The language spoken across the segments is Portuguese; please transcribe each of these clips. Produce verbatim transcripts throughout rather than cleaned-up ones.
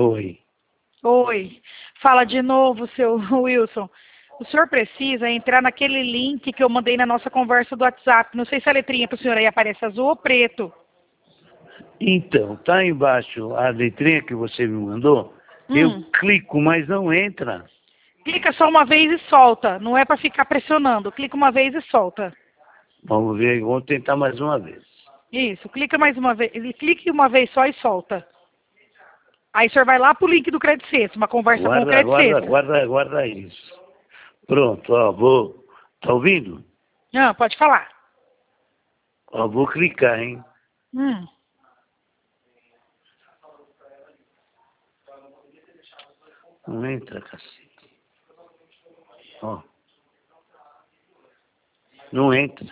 Oi. Oi. Fala de novo, seu Wilson. O senhor precisa entrar naquele link que eu mandei na nossa conversa do WhatsApp. Não sei se a letrinha para o senhor aí aparece azul ou preto. Então, tá embaixo a letrinha que você me mandou. Hum. Eu clico, mas não entra. Clica só uma vez e solta. Não é para ficar pressionando. Clica uma vez e solta. Vamos ver, vamos tentar mais uma vez. Isso. Clica mais uma vez. Clique uma vez só e solta. Aí o senhor vai lá pro link do Credit Sexta, uma conversa com o Guarda, Credit guarda, Sexta. guarda, guarda isso. Pronto, ó, vou. Tá ouvindo? Não, pode falar. Ó, vou clicar, hein? Hum. Não entra, cacete. Ó. Não entra.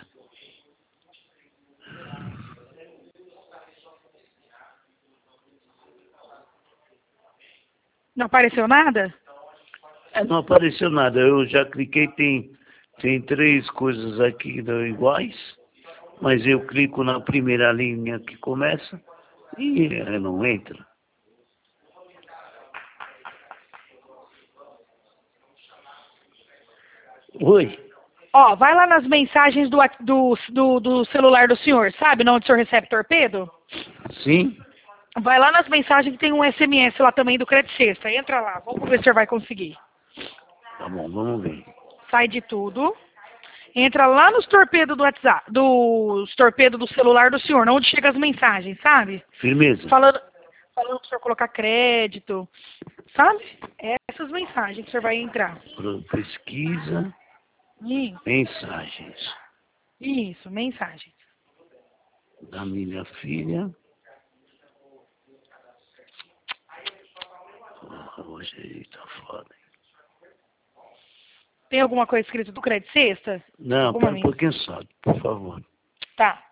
Não apareceu nada? É, não apareceu nada. Eu já cliquei, tem, tem três coisas aqui iguais, mas eu clico na primeira linha que começa e ela não entra. Oi. Ó, vai lá nas mensagens do, do, do, do celular do senhor, sabe? Onde o senhor recebe torpedo? Sim? Vai lá nas mensagens que tem um S M S lá também do Credit Sexta. Entra lá, vamos ver se o senhor vai conseguir. Tá bom, vamos ver. Sai de tudo. Entra lá nos torpedos do WhatsApp, dos torpedos do celular do senhor, onde chega as mensagens, sabe? Firmeza. Falando, falando pro senhor colocar crédito, sabe? Essas mensagens que o senhor vai entrar. Pesquisa. Isso, Mensagens. isso, mensagens. Da minha filha. Oh, hoje aí tá foda, hein? Tem alguma coisa escrita do Credit Sexta? Não, Alguma para um men- pouquinho só, por favor. Tá.